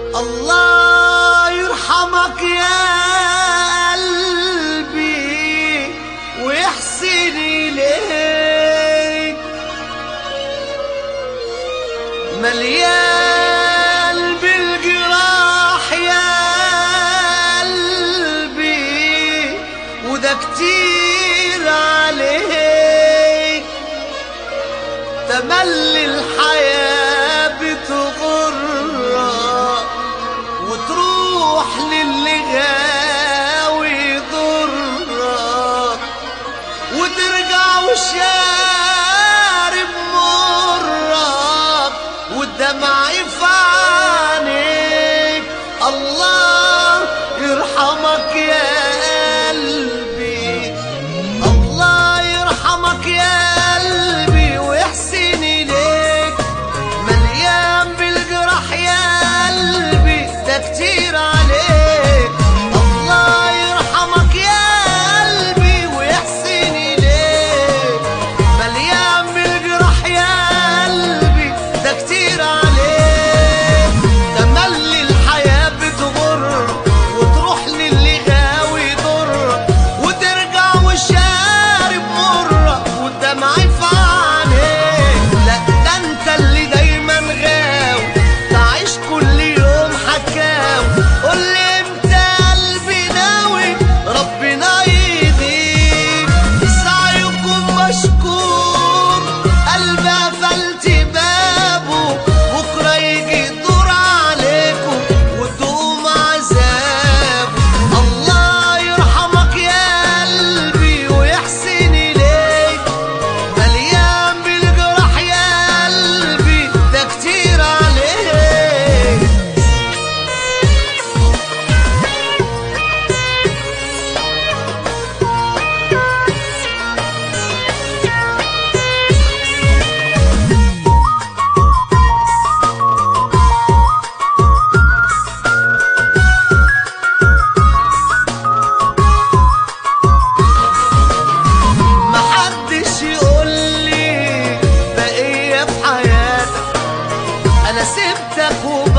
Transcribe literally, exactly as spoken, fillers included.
الله يرحمك يا قلبي ويحسن إليك، مليان بالجراح يا قلبي وده كتير عليك، تملي الحياة بتغرك وتروح للي غاوي يضرك وترجع وشارب مرك والدمع في عينيك. الله يرحمك يا قلبي، الله يرحمك يا قلبي ويحسن إليك، مليان بالجرح يا قلبي ده كتير عليك. الله يرحمك يا قلبي ويحسن إليك، مليان بالجرح يا قلبي ده كتير عليك، تملي الحياة بتغر وتروح للي غاوي يضرك وترجع وشارب مرك والدمع في عينيك. لا ده انت اللي دايما غاوي تعيش كل يوم حكاوي، قولي امتى قلبي ناوي ربنا يهديك. سعيكم مشكور قلبي قفلت بابه، بكره يجي يدور عليكم وتقوم عذابه. الله يرحمك يا قلبي ويحسن إليك، مليان بالجرح يا قلبي ده كتير عليك. محدش يقولي بقية في حياتك، أنا سبتك وب